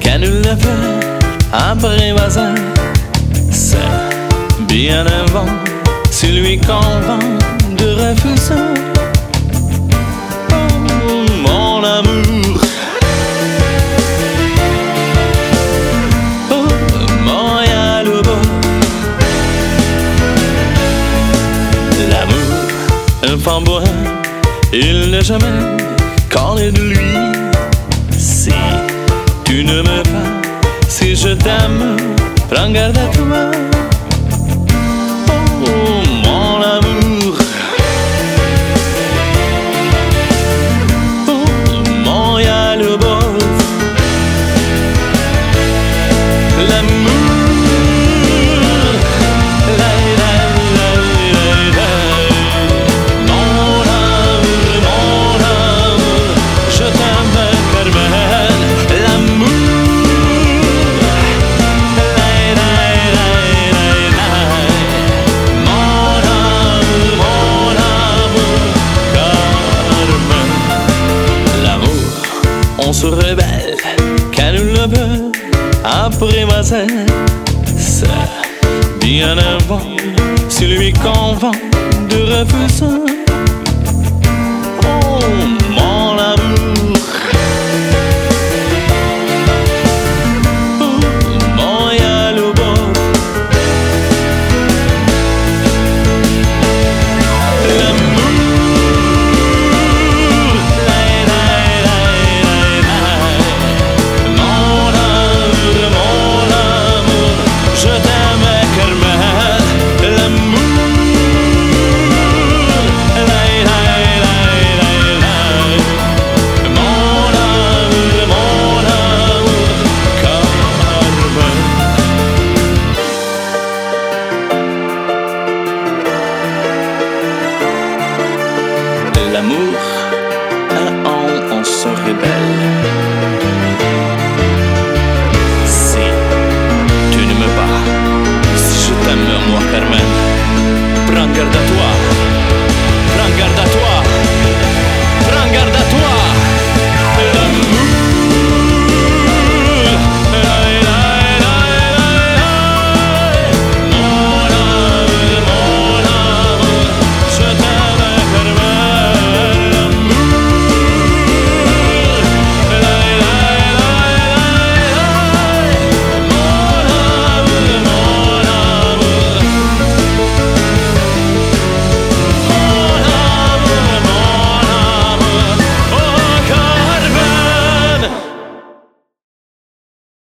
qu'à nul ne fait apprivoiser. C'est bien un vent, si lui convainc de refuser. Oh, mon amour, oh, mon yalouba. L'amour, un flamboyant, il n'est jamais collé de lui. Si tu ne me pas, si je t'aime, prends garde à toi. Oh, mon amour, oh, mon yalouba. L'amour, la, la, la, la, la. Mon amour, je t'aime, Carmen. L'amour, la, la, la, la, la. Mon amour, Carmen. L'amour, on se rebelle, qu'à nous le veut, apprivoiser. C'est bien un vent, si lui convainc de refuser. Oh,